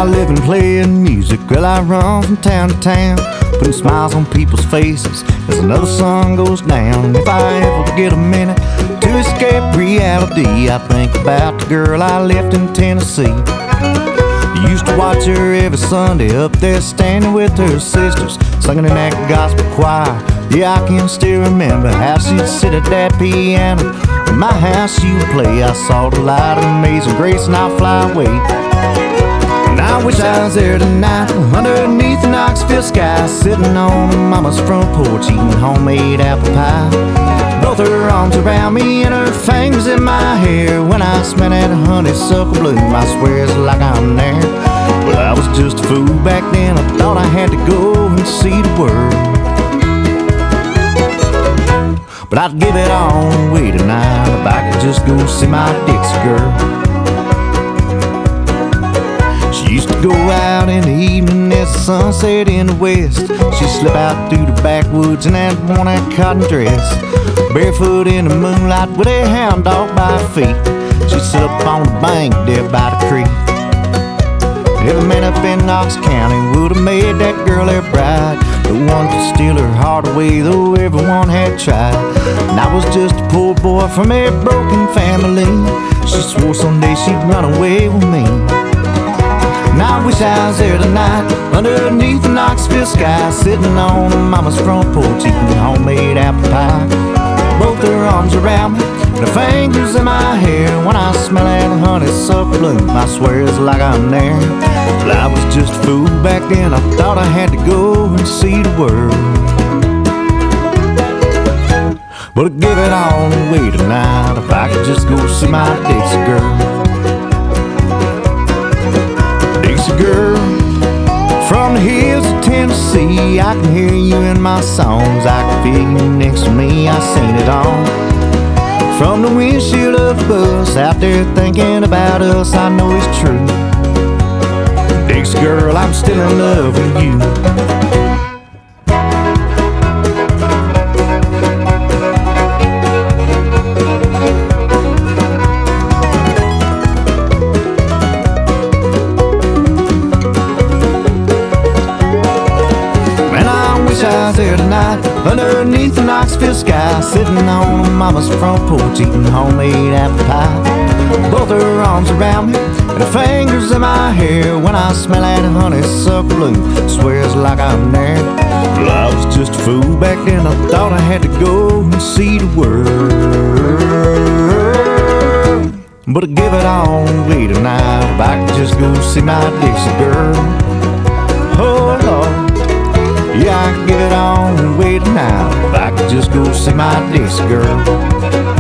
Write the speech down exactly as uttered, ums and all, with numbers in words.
living playing music, well, I run from town to town, putting smiles on people's faces as another sun goes down. If I ever get a minute to escape reality, I think about the girl I left in Tennessee. Used to watch her every Sunday up there standing with her sisters, singing in that gospel choir. Yeah, I can still remember how she'd sit at that piano. In my house she would play, I saw the light of Amazing Grace and I'll fly away. And I wish I was there tonight, underneath the Knoxville sky, sitting on mama's front porch, eating homemade apple pie. Both her arms around me and her fingers in my hair. When I smell that honeysuckle bloom, I swear it's like I'm there. Well, I was just a fool back then, I thought I had to go and see the world. But I'd give it all away tonight if I could just go see my Dixie girl. She used to go out in the evening as the sun set in the west. She'd slip out through the backwoods in that worn-out cotton dress, barefoot in the moonlight with a hound dog by her feet. She'd sit up on the bank there by the creek. Every man up in Knox County would have made that girl their bride, the one to steal her heart away, though everyone had tried. And I was just a poor boy from a broken family. She swore someday she'd run away with me. And I wish I was there tonight, underneath the Knoxville sky, sitting on mama's front porch, eating homemade apple pie. Both her arms around me, and her fingers in my hair. When I smell that honeysuckle bloom, I swear it's like I'm there. Well, I was just a fool back then, I thought I had to go and see the world. But I'd give it all away tonight if I could just go see my Dixie girl. Dixie girl, from the hills of Tennessee, I can hear you in my songs, I can feel you next to me, I sing it all. From the windshield of a bus, out there thinking about us, I know it's true. Dixie girl, I'm still in love with you. I was there tonight, underneath the Knoxville sky, sitting on mama's front porch, eating homemade apple pie. Both her arms around me, and her fingers in my hair. When I smell that honeysuckle bloom, swears like I'm there. Well, I was just a fool back then, I thought I had to go and see the world. But I'd give it all away tonight if I could just go see my Dixie girl. Oh Lord, yeah, I could give it all away tonight if I could just go see my Dixie girl.